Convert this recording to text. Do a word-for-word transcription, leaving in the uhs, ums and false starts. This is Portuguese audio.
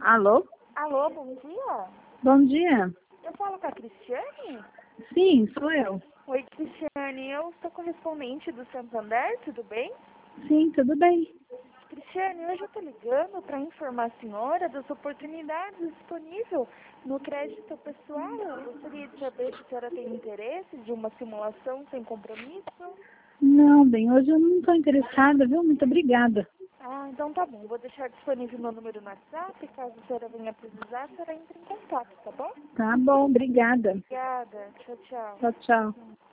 Alô? Alô, bom dia. Bom dia. Eu falo com a Cristiane? Sim, sou eu. Oi, Cristiane. Eu sou correspondente do Santander, tudo bem? Sim, tudo bem. Cristiane, hoje eu estou ligando para informar a senhora das oportunidades disponíveis no crédito pessoal. Eu gostaria de saber se a senhora tem interesse de uma simulação sem compromisso. Não, bem, hoje eu não estou interessada, viu? Muito obrigada. Ah, então tá bom. Vou deixar disponível meu número no WhatsApp. Caso a senhora venha precisar, a senhora entre em contato, tá bom? Tá bom, obrigada. Obrigada. Tchau, tchau. Tchau, tchau.